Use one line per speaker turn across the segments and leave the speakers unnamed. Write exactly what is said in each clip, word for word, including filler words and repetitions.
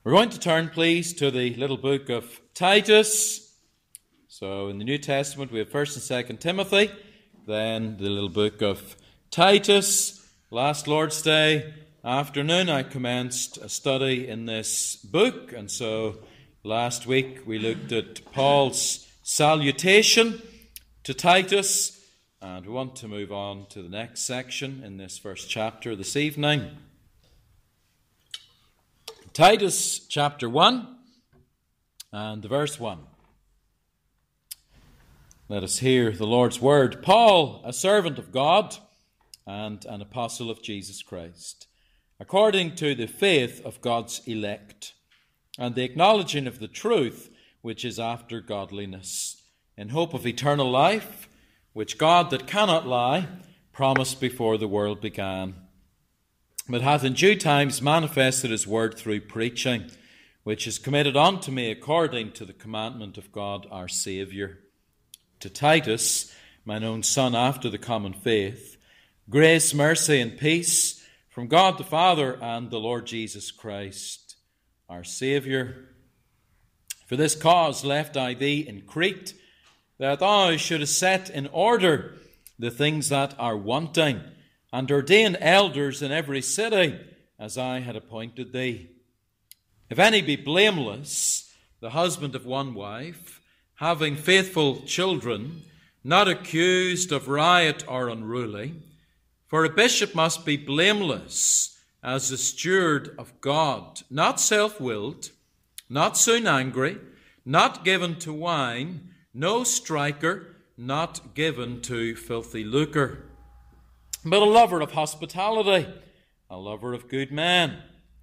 We're going to turn, please, to the little book of Titus. So in the New Testament we have First and Second Timothy, then the little book of Titus. Last Lord's Day afternoon I commenced a study in this book, and so last week we looked at Paul's salutation to Titus, and we want to move on to the next section in this first chapter this evening. Titus chapter one and verse one. Let us hear the Lord's word. Paul, a servant of God and an apostle of Jesus Christ, according to the faith of God's elect, and the acknowledging of the truth which is after godliness, in hope of eternal life, which God that cannot lie promised before the world began, but hath in due times manifested his word through preaching, which is committed unto me according to the commandment of God our Saviour. To Titus, mine own son after the common faith, grace, mercy, and peace from God the Father and the Lord Jesus Christ, our Saviour. For this cause left I thee in Crete, that thou shouldest set in order the things that are wanting, and ordain elders in every city, as I had appointed thee. If any be blameless, the husband of one wife, having faithful children, not accused of riot or unruly, for a bishop must be blameless as the steward of God, not self-willed, not soon angry, not given to wine, no striker, not given to filthy lucre, but a lover of hospitality, a lover of good men,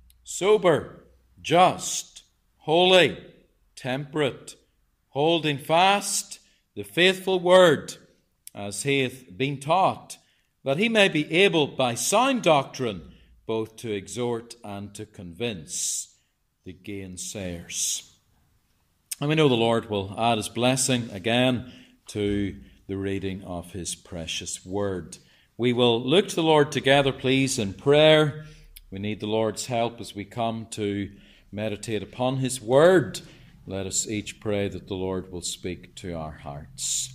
sober, just, holy, temperate, holding fast the faithful word, as he hath been taught, that he may be able by sound doctrine both to exhort and to convince the gainsayers. And we know the Lord will add his blessing again to the reading of his precious word. We will look to the Lord together, please, in prayer. We need the Lord's help as we come to meditate upon his word. Let us each pray that the Lord will speak to our hearts.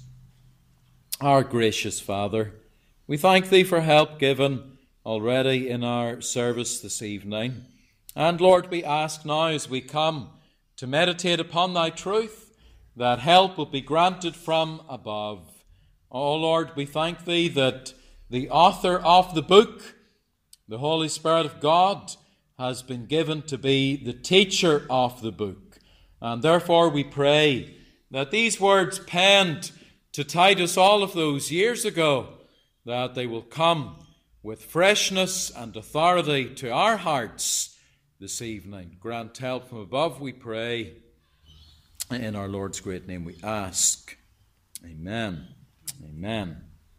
Our gracious Father, we thank thee for help given already in our service this evening. And Lord, we ask now as we come to meditate upon thy truth, that help will be granted from above. Oh Lord, we thank thee that the author of the book, the Holy Spirit of God, has been given to be the teacher of the book. And therefore we pray that these words penned to Titus all of those years ago, that they will come with freshness and authority to our hearts this evening. Grant help from above, we pray. In our Lord's great name we ask. Amen. Amen.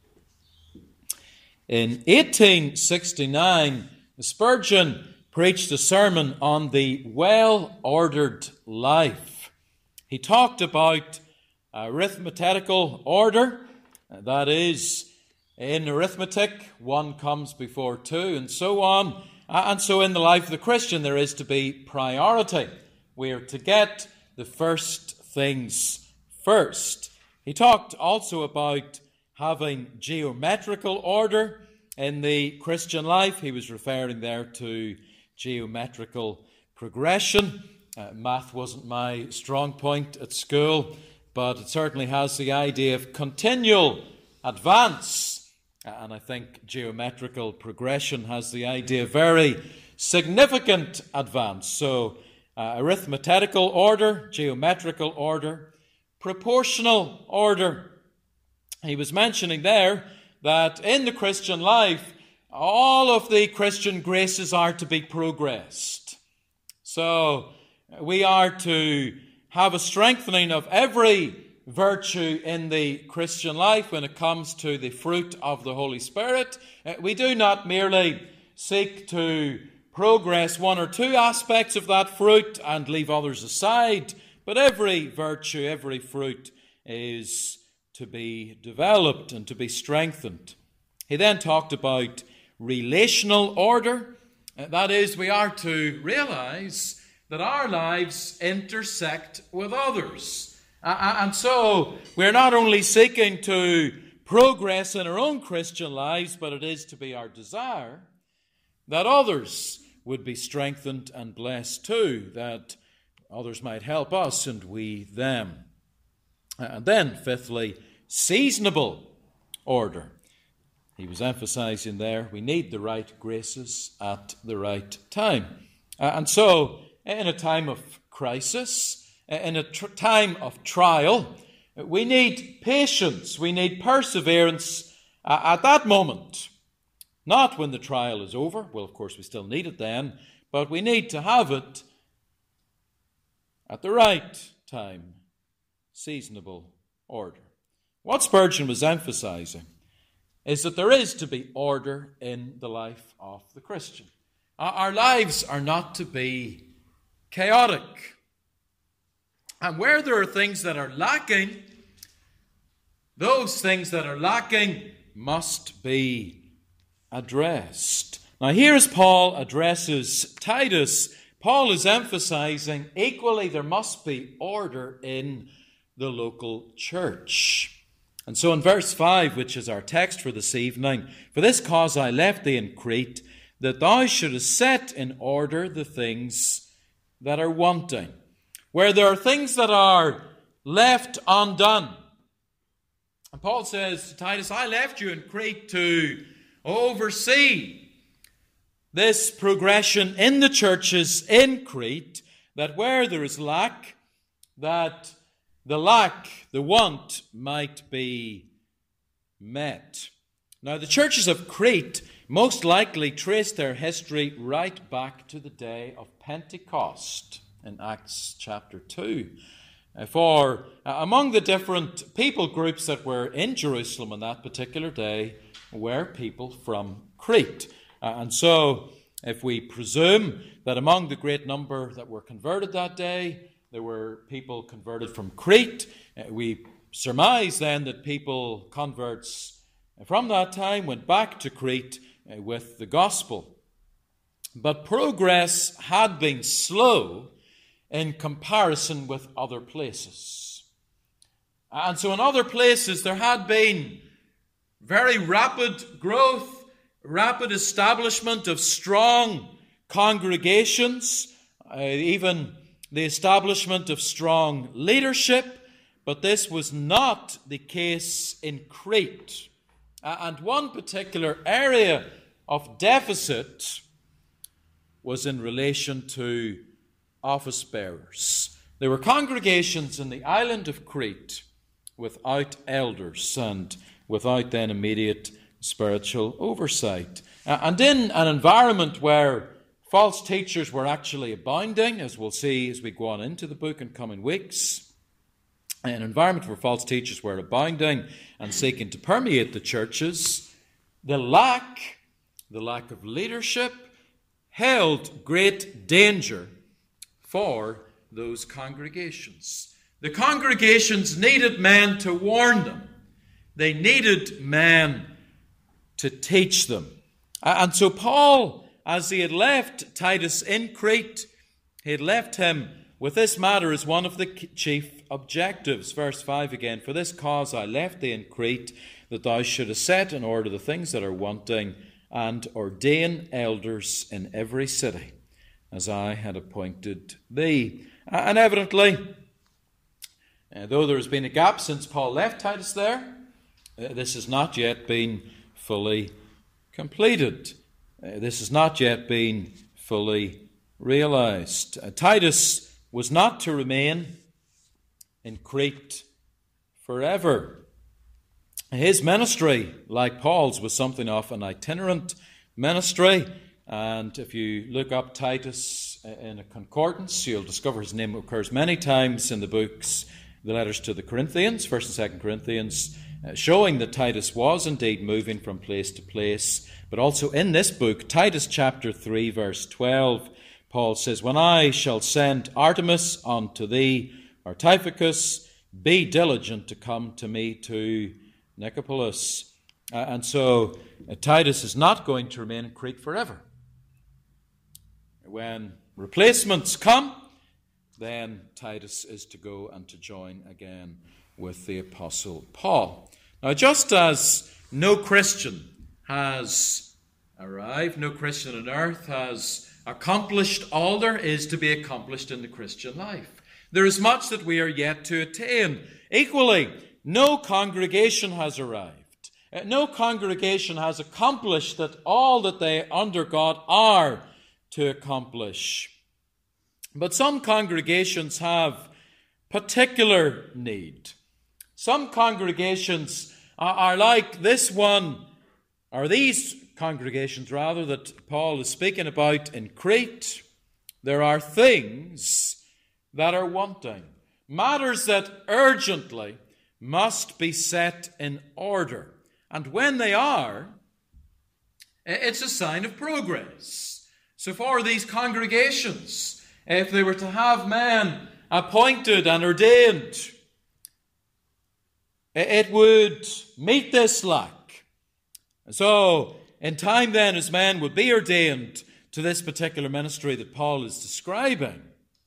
In eighteen sixty-nine, Spurgeon preached a sermon on the well-ordered life. He talked about arithmetical order, that is, in arithmetic, one comes before two, and so on. And so in the life of the Christian, there is to be priority. We are to get the first things first. He talked also about having geometrical order in the Christian life. He was referring there to geometrical progression. Uh, math wasn't my strong point at school, but it certainly has the idea of continual advance. And I think geometrical progression has the idea of very significant advance. So uh, arithmetical order, geometrical order, proportional order. He was mentioning there that in the Christian life, all of the Christian graces are to be progressed. So we are to have a strengthening of every virtue in the Christian life when it comes to the fruit of the Holy Spirit. We do not merely seek to progress one or two aspects of that fruit and leave others aside, but every virtue, every fruit is to be developed and to be strengthened. He then talked about relational order. That is, we are to realize that our lives intersect with others. And so we're not only seeking to progress in our own Christian lives, but it is to be our desire that others would be strengthened and blessed too, that others might help us and we them. And then, fifthly, seasonable order. He was emphasizing there, we need the right graces at the right time. Uh, and so, in a time of crisis, in a tr- time of trial, we need patience, we need perseverance uh, at that moment. Not when the trial is over. Well, of course, we still need it then, but we need to have it at the right time, seasonable order. What Spurgeon was emphasizing is that there is to be order in the life of the Christian. Our lives are not to be chaotic. And where there are things that are lacking, those things that are lacking must be addressed. Now, here as Paul addresses Titus, Paul is emphasizing equally there must be order in the local church. And so in verse five, which is our text for this evening, for this cause I left thee in Crete, that thou shouldest set in order the things that are wanting. Where there are things that are left undone. And Paul says to Titus, I left you in Crete to oversee this progression in the churches in Crete, that where there is lack, that the lack, the want, might be met. Now, the churches of Crete most likely trace their history right back to the day of Pentecost in Acts chapter two. For among the different people groups that were in Jerusalem on that particular day were people from Crete. And so, if we presume that among the great number that were converted that day, there were people converted from Crete, we surmise then that people, converts from that time, went back to Crete with the gospel. But progress had been slow in comparison with other places. And so in other places there had been very rapid growth, rapid establishment of strong congregations, uh, even the establishment of strong leadership, but this was not the case in Crete. Uh, and one particular area of deficit was in relation to office bearers. There were congregations in the island of Crete without elders and without then immediate spiritual oversight. Uh, and in an environment where false teachers were actually abounding, as we'll see as we go on into the book in coming weeks, an environment where false teachers were abounding and seeking to permeate the churches, the lack, the lack of leadership held great danger for those congregations. The congregations needed men to warn them. They needed men to teach them. And so Paul, as he had left Titus in Crete, he had left him with this matter as one of the chief objectives. Verse five again, for this cause I left thee in Crete, that thou shouldest set in order the things that are wanting, and ordain elders in every city, as I had appointed thee. And evidently, uh, though there has been a gap since Paul left Titus there, uh, this has not yet been fully completed. Uh, this has not yet been fully realized. Uh, Titus was not to remain in Crete forever. His ministry, like Paul's, was something of an itinerant ministry. And if you look up Titus in a concordance, you'll discover his name occurs many times in the books, the letters to the Corinthians, First and Second Corinthians, uh, showing that Titus was indeed moving from place to place. But also in this book, Titus chapter three, verse twelve, Paul says, when I shall send Artemis unto thee, or Tychicus, be diligent to come to me to Nicopolis. Uh, and so uh, Titus is not going to remain in Crete forever. When replacements come, then Titus is to go and to join again with the Apostle Paul. Now, just as no Christian has arrived, no Christian on earth has accomplished all there is to be accomplished in the Christian life, there is much that we are yet to attain. Equally, no congregation has arrived. No congregation has accomplished that all that they under God are to accomplish. But some congregations have particular need. Some congregations are, are like this one, or these congregations rather, that Paul is speaking about in Crete. There are things that are wanting, matters that urgently must be set in order. And when they are, it's a sign of progress. So for these congregations, if they were to have men appointed and ordained, it would meet this lack. So in time then, as men would be ordained to this particular ministry that Paul is describing,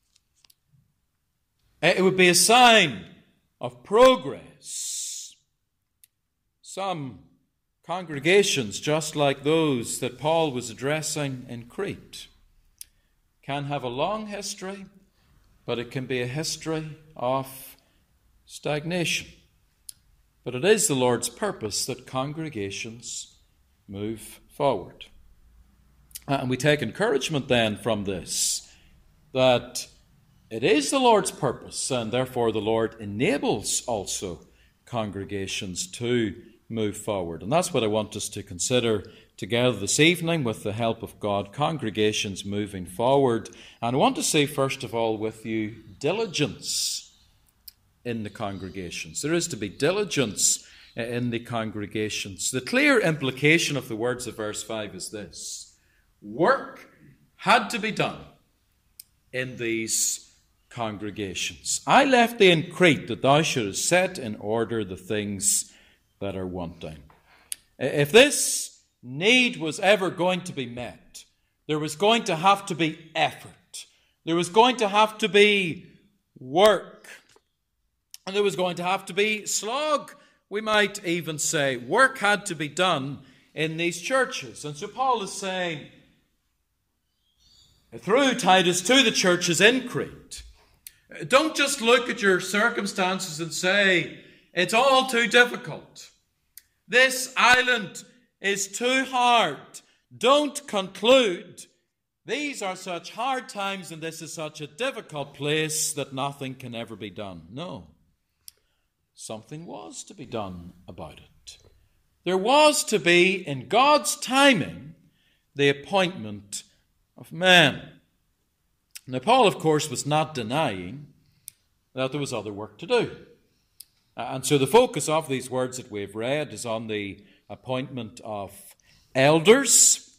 it would be a sign of progress. Some congregations, just like those that Paul was addressing in Crete, can have a long history, but it can be a history of stagnation. But it is the Lord's purpose that congregations move forward. And we take encouragement then from this, that it is the Lord's purpose, and therefore the Lord enables also congregations to move forward. And that's what I want us to consider together this evening with the help of God, congregations moving forward. And I want to say, first of all, with you, diligence in the congregations. There is to be diligence in the congregations. The clear implication of the words of verse five is this: work had to be done in these congregations. I left thee in Crete that thou shouldest set in order the things that are wanting. If this need was ever going to be met, there was going to have to be effort. There was going to have to be work. And there was going to have to be slog, we might even say. Work had to be done in these churches. And so Paul is saying, through Titus to the churches in Crete, don't just look at your circumstances and say, it's all too difficult. This island is too hard. Don't conclude, these are such hard times and this is such a difficult place that nothing can ever be done. No. Something was to be done about it. There was to be, in God's timing, the appointment of men. Now, Paul, of course, was not denying that there was other work to do. And so the focus of these words that we've read is on the appointment of elders.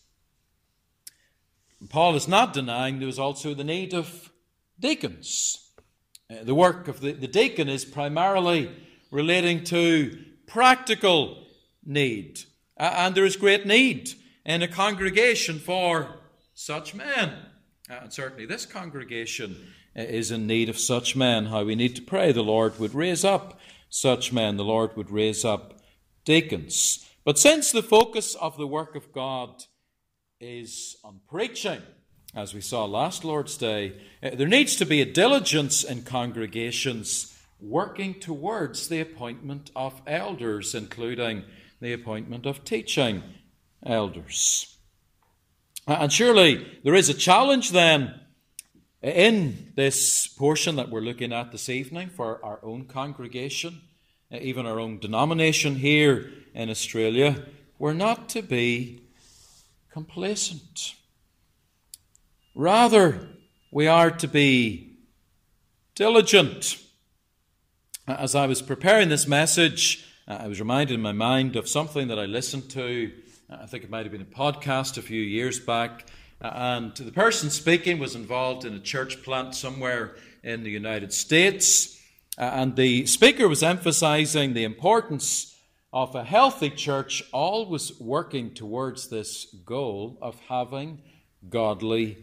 Paul is not denying there was also the need of deacons. The work of the, the deacon is primarily relating to practical need. And there is great need in a congregation for such men. And certainly this congregation is in need of such men. How we need to pray the Lord would raise up such men. The Lord would raise up deacons. But since the focus of the work of God is on preaching, as we saw last Lord's Day, there needs to be a diligence in congregations working towards the appointment of elders, including the appointment of teaching elders. And surely there is a challenge then in this portion that we're looking at this evening for our own congregation, even our own denomination here in Australia. We're not to be complacent. Rather, we are to be diligent. As I was preparing this message, I was reminded in my mind of something that I listened to. I think it might have been a podcast a few years back. And the person speaking was involved in a church plant somewhere in the United States. And the speaker was emphasizing the importance of a healthy church always working towards this goal of having godly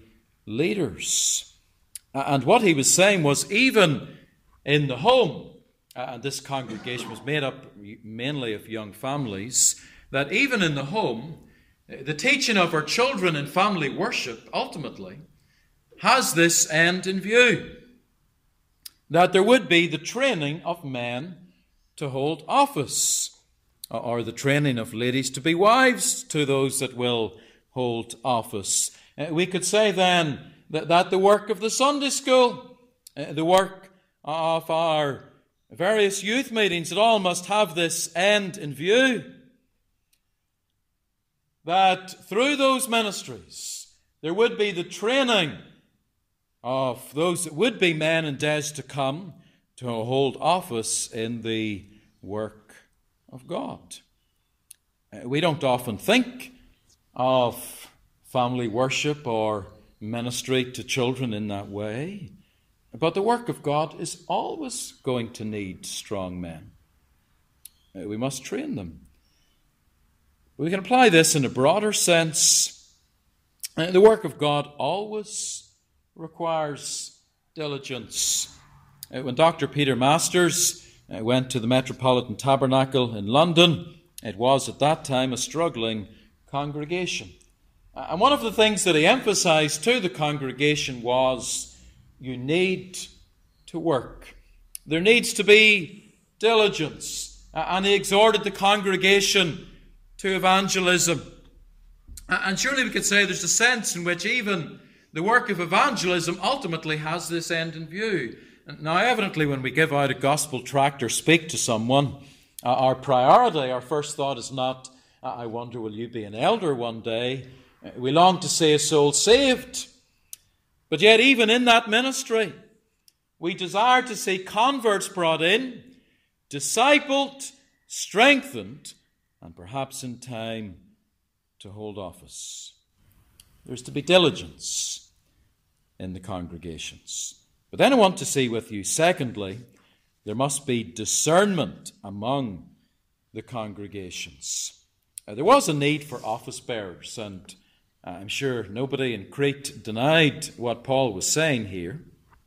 leaders. And what he was saying was, even in the home, and this congregation was made up mainly of young families, that even in the home, the teaching of our children in family worship ultimately has this end in view, that there would be the training of men to hold office, or the training of ladies to be wives to those that will hold office. We could say then that, that the work of the Sunday school, the work of our various youth meetings, it all must have this end in view, that through those ministries there would be the training of those that would be men in days to come to hold office in the work of God. We don't often think of family worship or ministry to children in that way, but the work of God is always going to need strong men. We must train them. We can apply this in a broader sense. The work of God always requires diligence. When Doctor Peter Masters went to the Metropolitan Tabernacle in London, it was at that time a struggling congregation. And one of the things that he emphasized to the congregation was, you need to work. There needs to be diligence. And he exhorted the congregation to evangelism. And surely we could say there's a sense in which even the work of evangelism ultimately has this end in view. Now, evidently, when we give out a gospel tract or speak to someone, uh, our priority, our first thought is not, I wonder, will you be an elder one day? We long to see a soul saved. But yet, even in that ministry, we desire to see converts brought in, discipled, strengthened, and perhaps in time to hold office. There's to be diligence in the congregations. But then I want to see with you, secondly, there must be discernment among the congregations. Uh, there was a need for office bearers, and I'm sure nobody in Crete denied what Paul was saying here.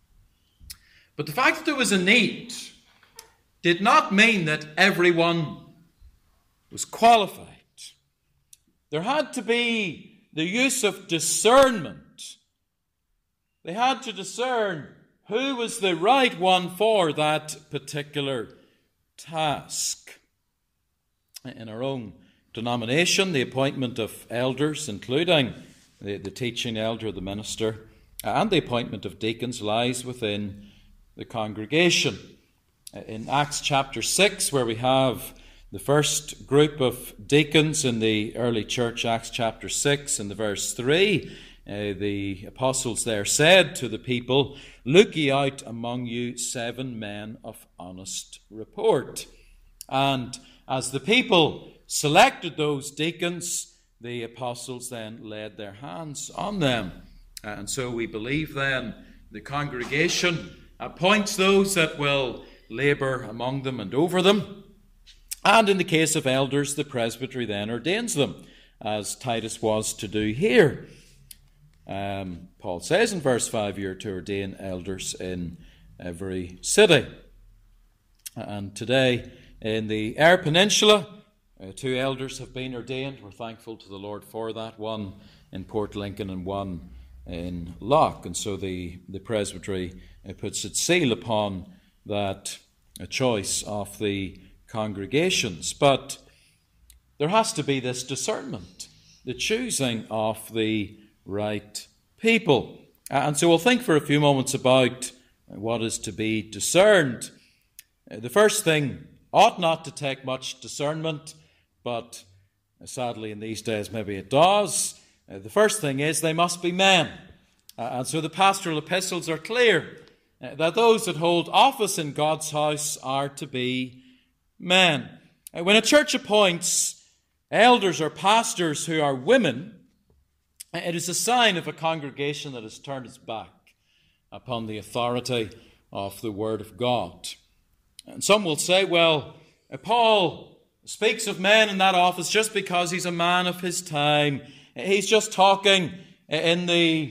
But the fact that there was a need did not mean that everyone was qualified. There had to be the use of discernment. They had to discern who was the right one for that particular task. In our own denomination, the appointment of elders, including the, the teaching elder, the minister, and the appointment of deacons lies within the congregation. In Acts chapter six, where we have the first group of deacons in the early church, Acts chapter six, in the verse three, uh, the apostles there said to the people, "Look ye out among you seven men of honest report." And as the people selected those deacons, the apostles then laid their hands on them. And so we believe then the congregation appoints those that will labour among them and over them. And in the case of elders, the presbytery then ordains them, as Titus was to do here. Um, Paul says in verse five, you're to ordain elders in every city. And today in the Eyre Peninsula, uh, two elders have been ordained. We're thankful to the Lord for that, one in Port Lincoln and one in Loch. And so the, the presbytery uh, puts its seal upon that uh, choice of the congregations. But there has to be this discernment, the choosing of the right people. And so we'll think for a few moments about what is to be discerned. The first thing ought not to take much discernment, but sadly in these days maybe it does. The first thing is they must be men. And so the pastoral epistles are clear that those that hold office in God's house are to be men. When a church appoints elders or pastors who are women, it is a sign of a congregation that has turned its back upon the authority of the Word of God. And some will say, well, Paul speaks of men in that office just because he's a man of his time. He's just talking in the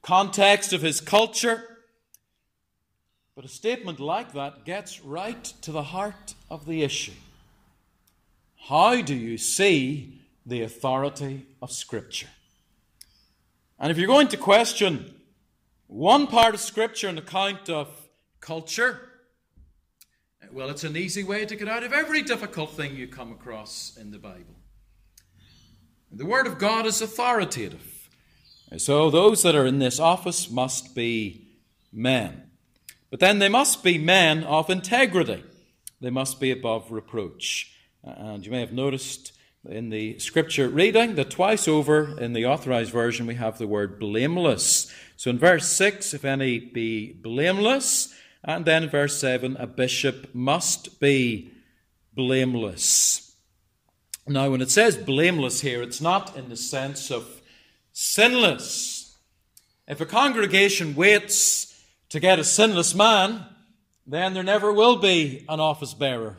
context of his culture. But a statement like that gets right to the heart of the issue. How do you see the authority of Scripture? And if you're going to question one part of Scripture on account of culture, well, it's an easy way to get out of every difficult thing you come across in the Bible. The Word of God is authoritative. So those that are in this office must be men. But then they must be men of integrity. They must be above reproach. And you may have noticed in the Scripture reading that twice over in the Authorized Version we have the word blameless. So in verse six, if any be blameless, and then in verse seven, a bishop must be blameless. Now, when it says blameless here, it's not in the sense of sinless. If a congregation waits to get a sinless man, then there never will be an office bearer.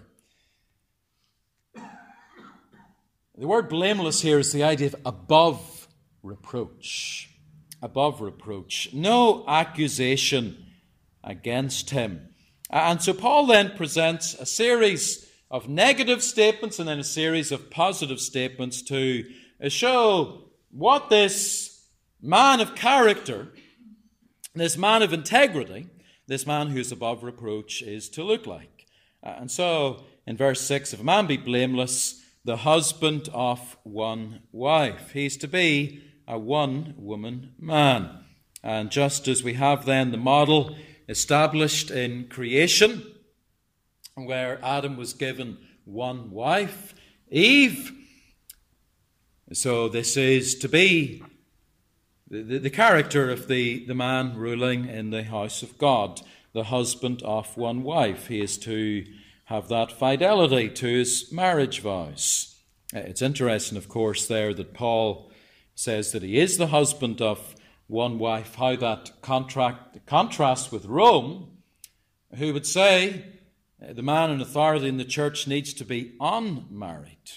The word blameless here is the idea of above reproach. Above reproach. No accusation against him. And so Paul then presents a series of negative statements and then a series of positive statements to show what this man of character, this man of integrity, this man who's above reproach is to look like. And so in verse six, if a man be blameless, the husband of one wife. He's to be a one-woman man. And just as we have then the model established in creation, where Adam was given one wife, Eve, so this is to be the, the, the character of the, the man ruling in the house of God, the husband of one wife. He is to have that fidelity to his marriage vows. It's interesting, of course, there that Paul says that he is the husband of one wife, how that contract, contrasts with Rome, who would say the man in authority in the church needs to be unmarried.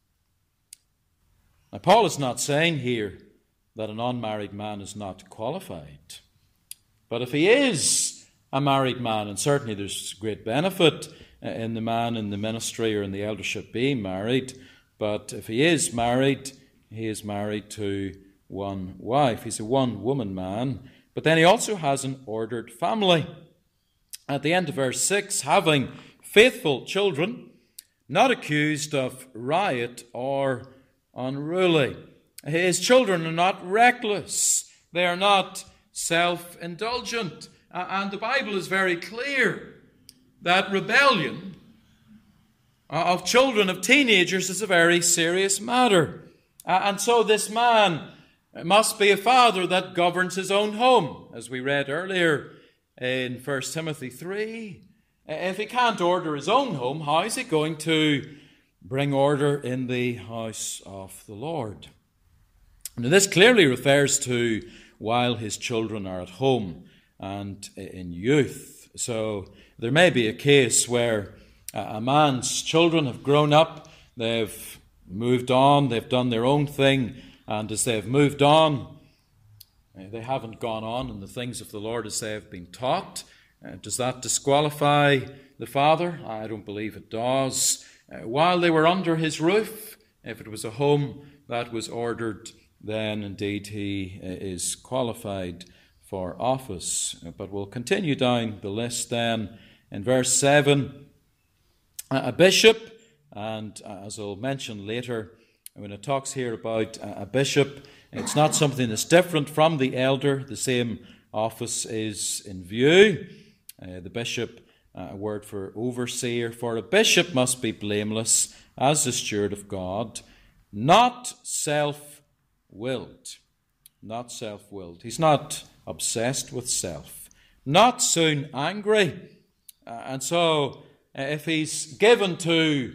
Now, Paul is not saying here that an unmarried man is not qualified. But if he is a married man, and certainly there's great benefit in the man in the ministry or in the eldership being married, but if he is married, he is married to one wife. He's a one-woman man, but then he also has an ordered family. At the end of verse six, having faithful children, not accused of riot or unruly. His children are not reckless. They are not self-indulgent. And the Bible is very clear that rebellion of children, of teenagers, is a very serious matter. And so this man must be a father that governs his own home, as we read earlier in First Timothy three. If he can't order his own home, how is he going to bring order in the house of the Lord? Now, this clearly refers to while his children are at home and in youth. So there may be a case where a man's children have grown up, they've moved on, they've done their own thing, and as they've moved on, they haven't gone on in the things of the Lord as they have been taught. Uh, does that disqualify the father? I don't believe it does. Uh, while they were under his roof, if it was a home that was ordered, then indeed he uh, is qualified for office. Uh, but we'll continue down the list then. In verse seven, uh, a bishop, and uh, as I'll mention later, when it talks here about uh, a bishop, it's not something that's different from the elder. The same office is in view. Uh, the bishop, uh, a word for overseer, for a bishop must be blameless as the steward of God, not self-willed. Not self-willed. He's not obsessed with self. Not soon angry. Uh, and so, uh, if he's given to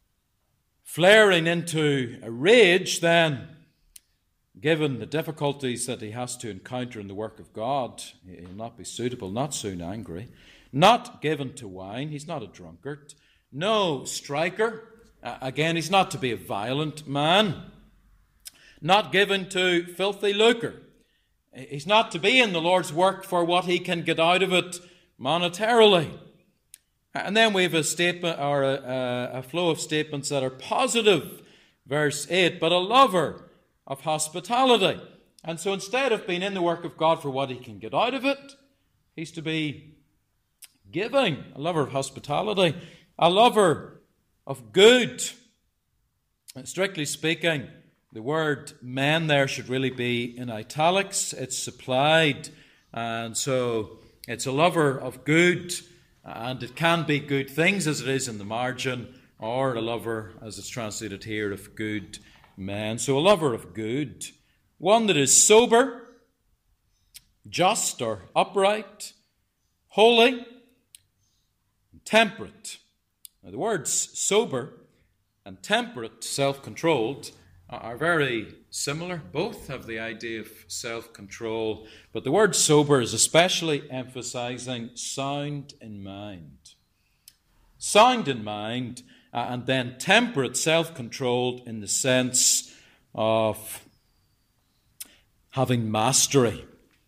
flaring into a rage, then given the difficulties that he has to encounter in the work of God, he'll not be suitable, not soon angry. Not given to wine, he's not a drunkard. No striker, uh, again, he's not to be a violent man. Not given to filthy lucre. He's not to be in the Lord's work for what he can get out of it monetarily. And then we have a statement or a, a flow of statements that are positive. Verse eight, but a lover of hospitality. And so instead of being in the work of God for what he can get out of it, he's to be giving, a lover of hospitality, a lover of good. And strictly speaking, the word men there should really be in italics. It's supplied, and so it's a lover of good, and it can be good things as it is in the margin, or a lover, as it's translated here, of good men. So a lover of good, one that is sober, just or upright, holy, temperate. Now the words sober and temperate, self-controlled, are very similar. Both have the idea of self-control, but the word sober is especially emphasizing sound in mind. Sound in mind, uh, and then temperate, self-controlled in the sense of having mastery.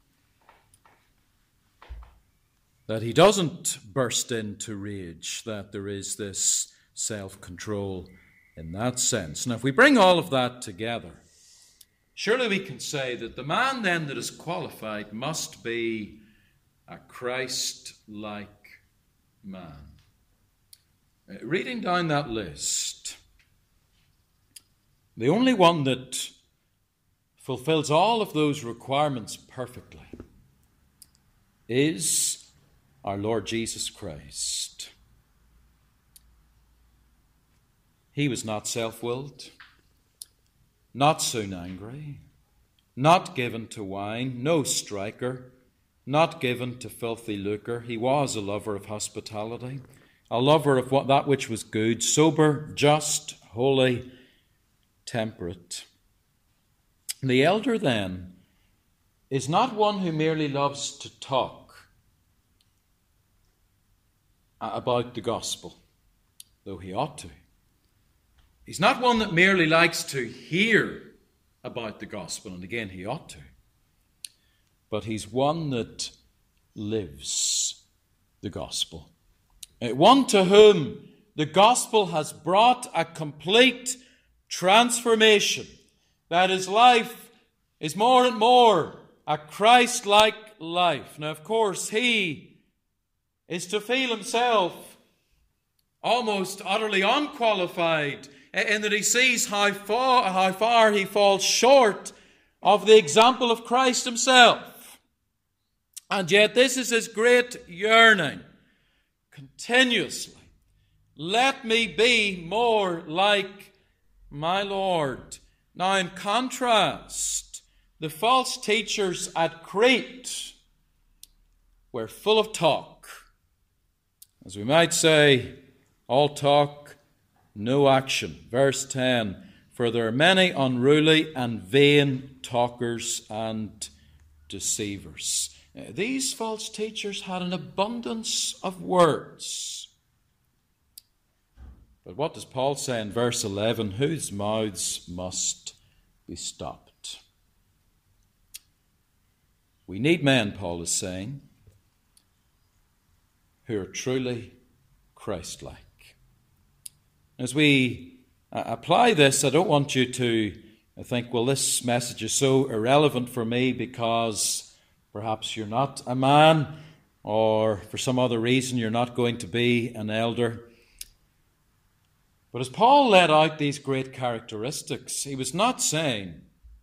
That he doesn't burst into rage, that there is this self-control in that sense. Now, if we bring all of that together, surely we can say that the man then that is qualified must be a Christ-like man. Uh, reading down that list, the only one that fulfills all of those requirements perfectly is our Lord Jesus Christ. He was not self-willed, not soon angry, not given to wine, no striker, not given to filthy lucre. He was a lover of hospitality, a lover of what that which was good, sober, just, holy, temperate. The elder, then, is not one who merely loves to talk about the gospel, though he ought to. He's not one that merely likes to hear about the gospel, and again, he ought to. But he's one that lives the gospel. One to whom the gospel has brought a complete transformation, that his life is more and more a Christ-like life. Now, of course, he is to feel himself almost utterly unqualified in that he sees how far, how far he falls short of the example of Christ himself. And yet this is his great yearning, continuously. Let me be more like my Lord. Now, in contrast, the false teachers at Crete were full of talk. As we might say, all talk, no action. Verse ten, for there are many unruly and vain talkers and deceivers. These false teachers had an abundance of words. But what does Paul say in verse eleven? Whose mouths must be stopped. We need men, Paul is saying, who are truly Christ-like. As we uh, apply this, I don't want you to think, well, this message is so irrelevant for me because perhaps you're not a man, or for some other reason you're not going to be an elder. But as Paul laid out these great characteristics, he was not saying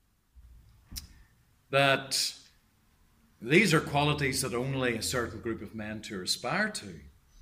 that these are qualities that only a certain group of men to aspire to.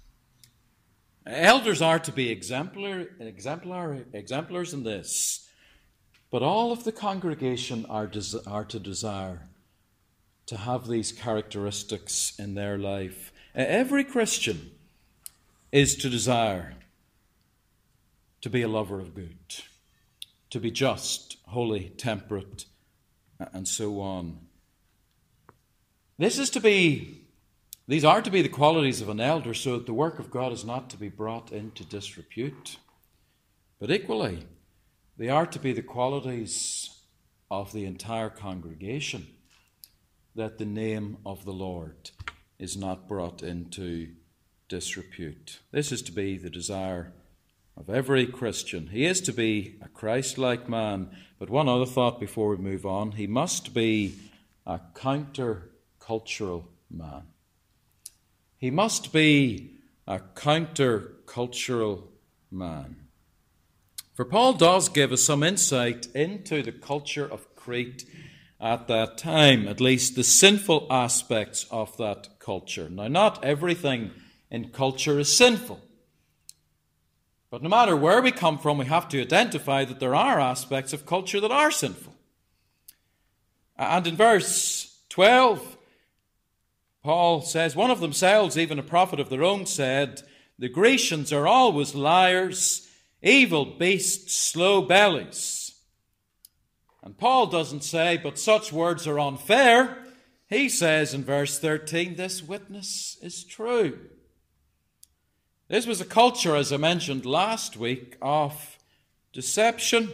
Elders are to be exemplar, exemplar, exemplars in this, but all of the congregation are, des- are to desire to have these characteristics in their life. Every Christian is to desire to be a lover of good, to be just, holy, temperate, and so on. This is to be These are to be the qualities of an elder, so that the work of God is not to be brought into disrepute. But equally, they are to be the qualities of the entire congregation. that the name of the Lord is not brought into disrepute. This is to be the desire of every Christian. He is to be a Christ-like man. But one other thought before we move on. He must be a counter-cultural man. He must be a counter-cultural man. For Paul does give us some insight into the culture of Crete at that time, at least the sinful aspects of that culture. Now, not everything in culture is sinful. But no matter where we come from, we have to identify that there are aspects of culture that are sinful. And in verse twelve, Paul says, one of themselves, even a prophet of their own, said, "The Grecians are always liars, evil beasts, slow bellies." And Paul doesn't say, but such words are unfair. He says in verse thirteen, this witness is true. This was a culture, as I mentioned last week, of deception.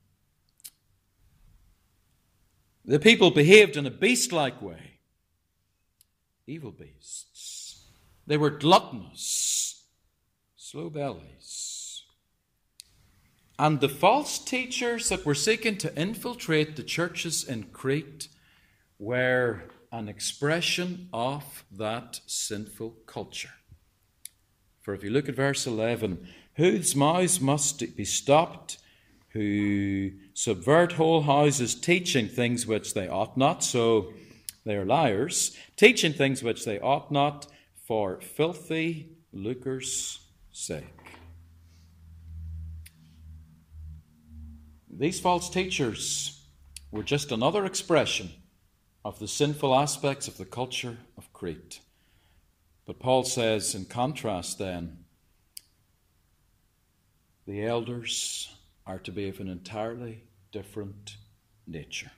The people behaved in a beast-like way. Evil beasts. They were gluttonous, slow bellies. And the false teachers that were seeking to infiltrate the churches in Crete were an expression of that sinful culture. For if you look at verse eleven, whose mouths must be stopped, who subvert whole houses, teaching things which they ought not, so they are liars, teaching things which they ought not, for filthy lucre's sake. These false teachers were just another expression of the sinful aspects of the culture of Crete. But Paul says, in contrast then, the elders are to be of an entirely different nature.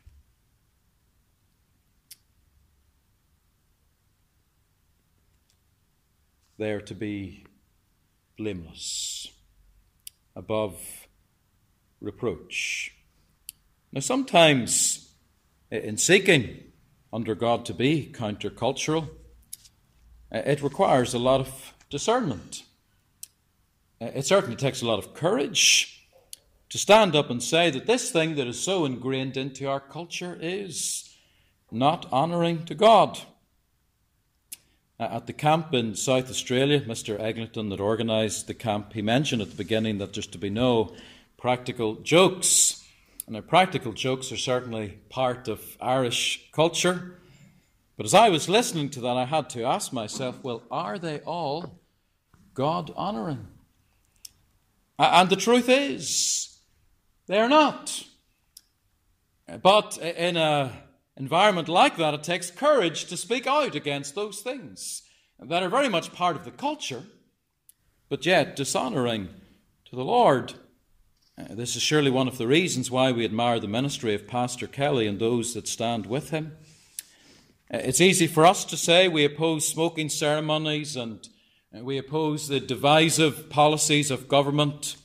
They are to be blameless, above reproach. Now, sometimes in seeking under God to be countercultural, it requires a lot of discernment. It certainly takes a lot of courage to stand up and say that this thing that is so ingrained into our culture is not honouring to God. At the camp in South Australia, Mister Eglinton that organised the camp, he mentioned at the beginning that there's to be no practical jokes. And now, practical jokes are certainly part of Irish culture. But as I was listening to that, I had to ask myself, well, are they all God-honouring? And the truth is, they are not. But in an environment like that, it takes courage to speak out against those things that are very much part of the culture, but yet dishonouring to the Lord. This is surely one of the reasons why we admire the ministry of Pastor Kelly and those that stand with him. It's easy for us to say we oppose smoking ceremonies and we oppose the divisive policies of government.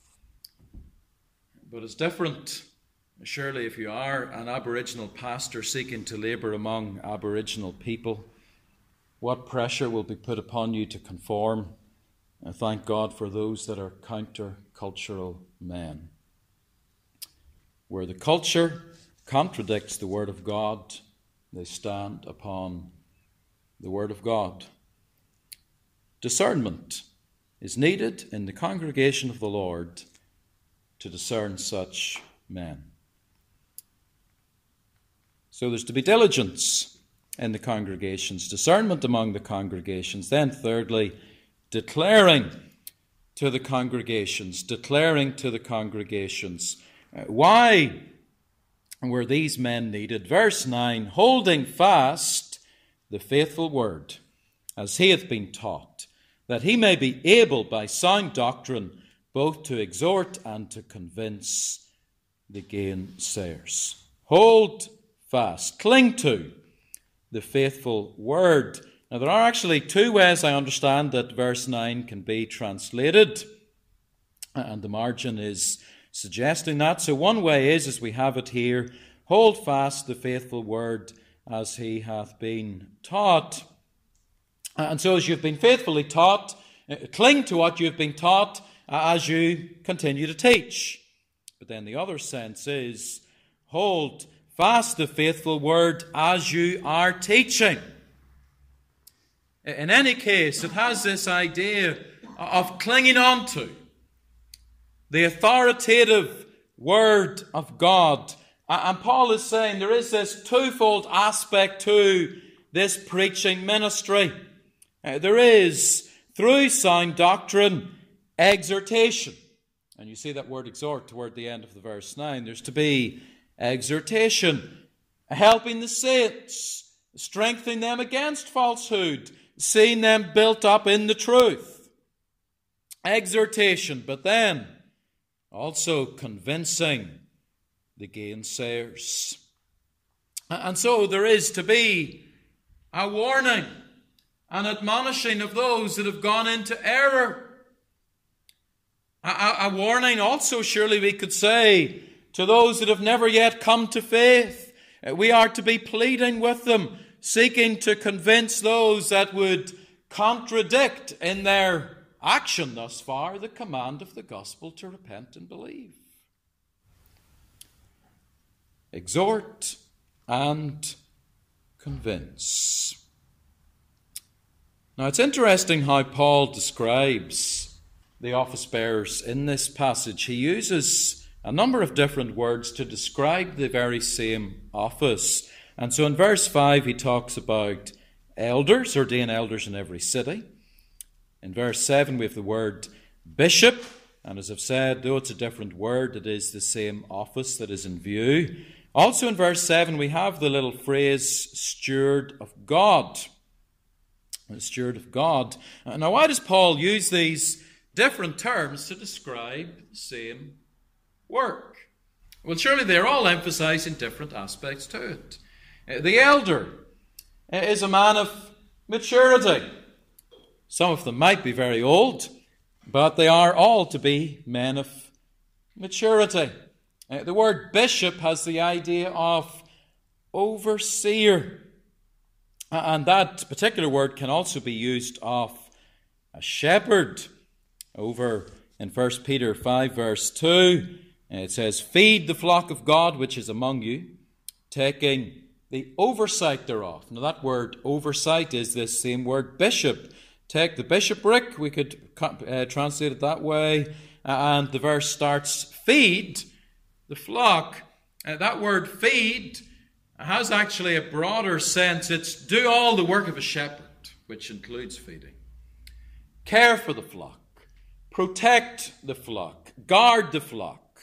But it's different, surely, if you are an Aboriginal pastor seeking to labour among Aboriginal people. What pressure will be put upon you to conform? And thank God for those that are counter-cultural men. Where the culture contradicts the Word of God, they stand upon the Word of God. Discernment is needed in the congregation of the Lord to discern such men. So there's to be diligence in the congregations, discernment among the congregations. Then thirdly, declaring to the congregations, declaring to the congregations. Why were these men needed? Verse nine, holding fast the faithful word, as he hath been taught, that he may be able by sound doctrine both to exhort and to convince the gainsayers. Hold fast, cling to the faithful word. Now there are actually two ways I understand that verse nine can be translated, and the margin is suggesting that. So one way is, as we have it here, hold fast the faithful word as he hath been taught. And so as you've been faithfully taught, cling to what you've been taught as you continue to teach. But then the other sense is, hold fast the faithful word as you are teaching. In any case, it has this idea of clinging on to the authoritative word of God. And Paul is saying there is this twofold aspect to this preaching ministry. There is, through sound doctrine, exhortation. And you see that word exhort toward the end of the verse nine. There's to be exhortation, helping the saints, strengthening them against falsehood, seeing them built up in the truth. Exhortation, but then also convincing the gainsayers. And so there is to be a warning, an admonishing of those that have gone into error. A, a, a warning also, surely we could say, to those that have never yet come to faith. We are to be pleading with them, seeking to convince those that would contradict in their action thus far the command of the gospel to repent and believe. Exhort and convince. Now it's interesting how Paul describes the office bearers in this passage. He uses a number of different words to describe the very same office. And so in verse five he talks about elders, ordain elders in every city. In verse seven we have the word bishop, and as I've said, though it's a different word, it is the same office that is in view. Also in verse seven we have the little phrase steward of God. The steward of God. Now why does Paul use these different terms to describe the same work? Well, surely they're all emphasizing different aspects to it. The elder is a man of maturity. Some of them might be very old, but they are all to be men of maturity. The word bishop has the idea of overseer. And that particular word can also be used of a shepherd. Over in First Peter five verse two, it says, feed the flock of God which is among you, taking the oversight thereof. Now that word oversight is this same word bishop. Take the bishopric, we could uh, translate it that way, and the verse starts, feed the flock. Uh, that word feed has actually a broader sense. It's do all the work of a shepherd, which includes feeding. Care for the flock. Protect the flock. Guard the flock.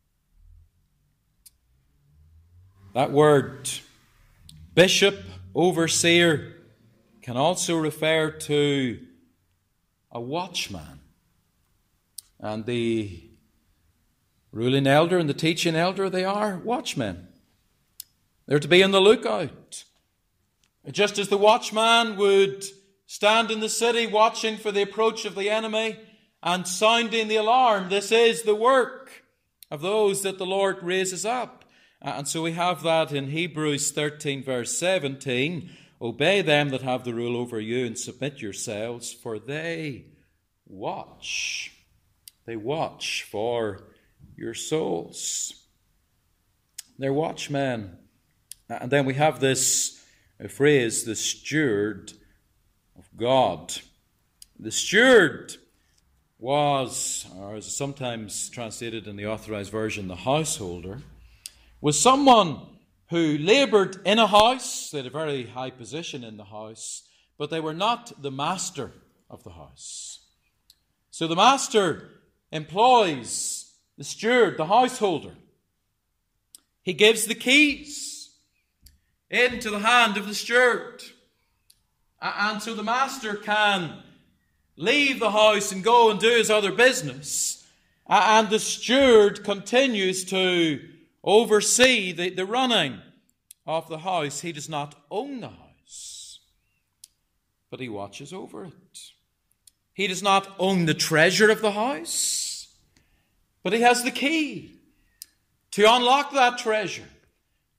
That word, bishop, overseer, can also refer to a watchman. And the ruling elder and the teaching elder, they are watchmen. They're to be on the lookout. Just as the watchman would stand in the city watching for the approach of the enemy and sounding the alarm, this is the work of those that the Lord raises up. And so we have that in Hebrews thirteen verse seventeen. Obey them that have the rule over you and submit yourselves, for they watch. They watch for your souls. They're watchmen. And then we have this phrase, the steward of God. The steward was, or as sometimes translated in the Authorized Version, the householder, was someone who laboured in a house. They had a very high position in the house, but they were not the master of the house. So the master employs the steward, the householder. He gives the keys into the hand of the steward. And so the master can leave the house and go and do his other business. And the steward continues to oversee the, the running of the house. He does not own the house, but he watches over it. He does not own the treasure of the house, but he has the key to unlock that treasure,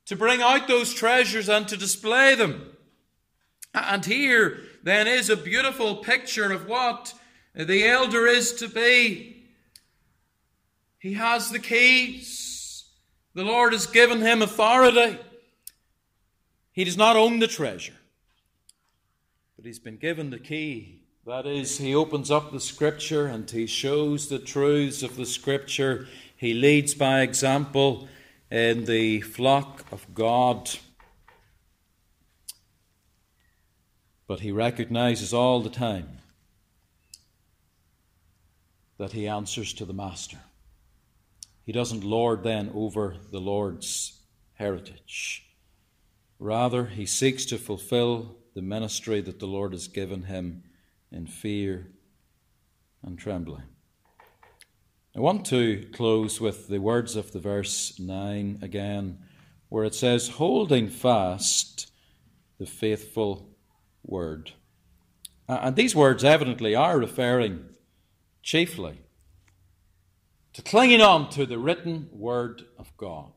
to bring out those treasures and to display them. And here then is a beautiful picture of what the elder is to be. He has the keys. The Lord has given him authority. He does not own the treasure, but he's been given the key. That is, he opens up the Scripture and he shows the truths of the Scripture. He leads by example in the flock of God. But he recognizes all the time that he answers to the Master. He doesn't lord then over the Lord's heritage. Rather, he seeks to fulfill the ministry that the Lord has given him in fear and trembling. I want to close with the words of the verse nine again, where it says, holding fast the faithful word. And these words evidently are referring chiefly to clinging on to the written word of God.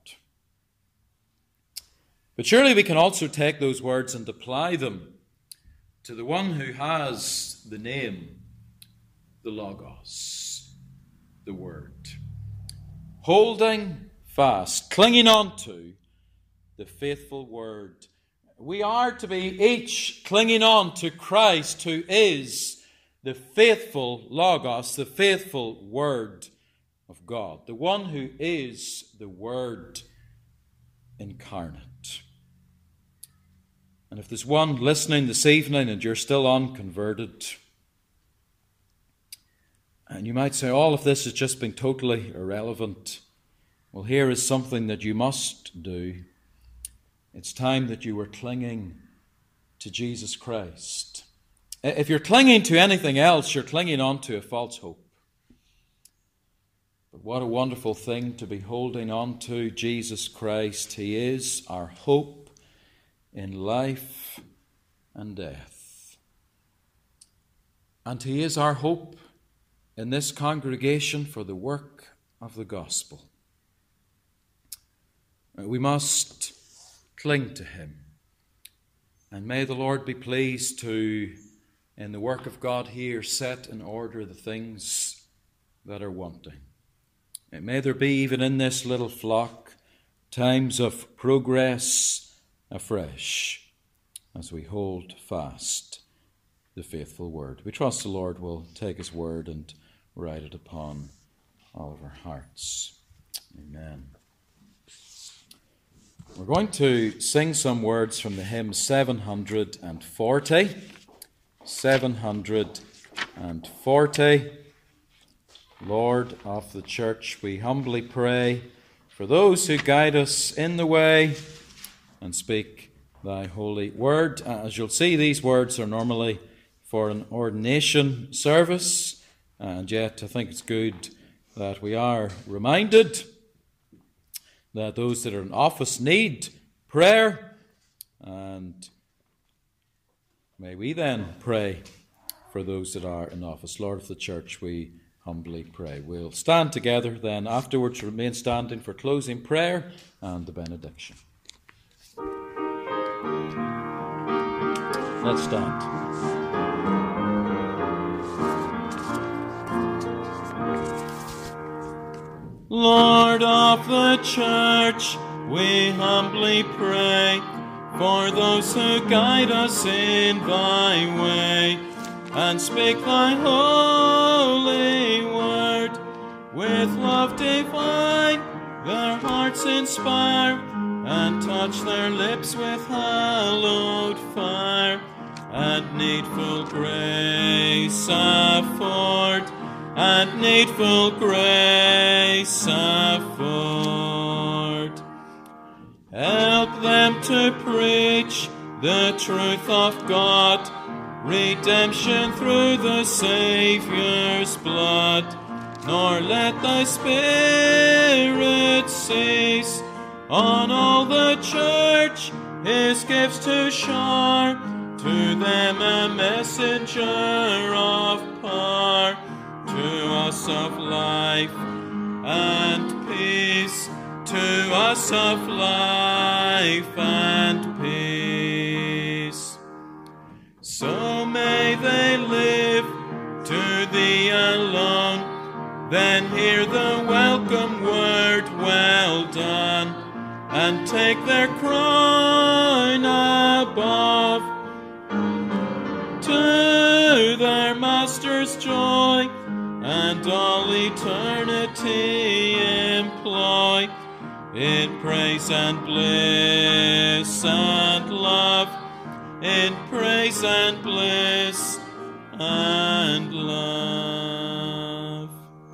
But surely we can also take those words and apply them to the one who has the name, the Logos, the Word. Holding fast, clinging on to the faithful Word. We are to be each clinging on to Christ, who is the faithful Logos, the faithful Word of God, the one who is the Word incarnate. And if there's one listening this evening and you're still unconverted, and you might say all of this has just been totally irrelevant, well, here is something that you must do. It's time that you were clinging to Jesus Christ. If you're clinging to anything else, you're clinging on to a false hope. But what a wonderful thing to be holding on to Jesus Christ. He is our hope in life and death. And he is our hope in this congregation for the work of the gospel. We must cling to him. And may the Lord be pleased to, in the work of God here, set in order the things that are wanting. And may there be, even in this little flock, times of progress afresh as we hold fast the faithful word. We trust the Lord will take his word and write it upon all of our hearts. Amen. We're going to sing some words from the hymn seven hundred forty. seven hundred forty. Lord of the church, we humbly pray for those who guide us in the way and speak thy holy word. As you'll see, these words are normally for an ordination service, and yet I think it's good that we are reminded that those that are in office need prayer, and may we then pray for those that are in office. Lord of the church, we humbly pray. We'll stand together then afterwards, remain standing for closing prayer and the benediction. Let's stand. Lord of the church, we humbly pray for those who guide us in thy way and speak thy holy word. With love divine, their hearts inspire and touch their lips with hallowed fire, and needful grace afford, and needful grace afford. Help them to preach the truth of God, redemption through the Saviour's blood, nor let thy Spirit cease on all the church his gifts to shower, to them a messenger of power, to us of life and peace, to us of life and peace. So may they live to Thee alone, then hear the welcome word, well done, and take their crown above, to their Master's joy, and all eternity employ, in praise and bliss and love, in praise and bliss and love.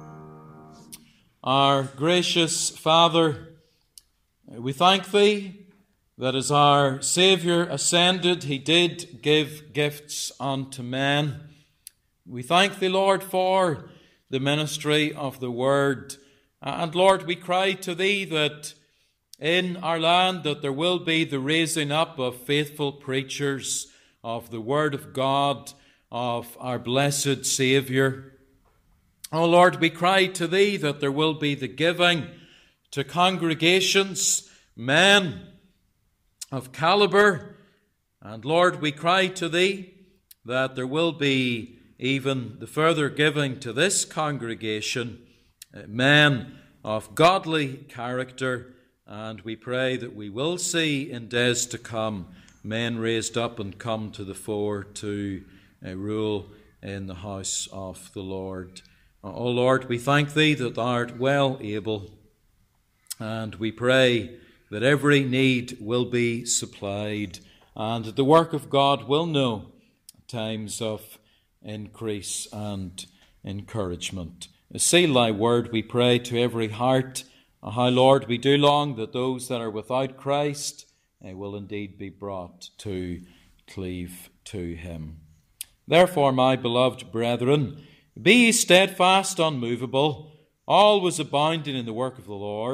Our gracious Father, we thank Thee that as our Saviour ascended, He did give gifts unto men. We thank Thee, Lord, for the ministry of the Word. And Lord, we cry to Thee that in our land that there will be the raising up of faithful preachers of the Word of God, of our blessed Saviour. Oh Lord, we cry to Thee that there will be the giving to congregations, men of calibre. And Lord, we cry to Thee that there will be even the further giving to this congregation, men of godly character, and we pray that we will see in days to come men raised up and come to the fore to uh, rule in the house of the Lord. O Lord, we thank Thee that Thou art well able, and we pray that every need will be supplied, and that the work of God will know times of increase and encouragement. Seal Thy word, we pray, to every heart. How, Lord, we do long that those that are without Christ uh, will indeed be brought to cleave to Him. Therefore, my beloved brethren, be ye steadfast, unmovable, always abounding in the work of the Lord,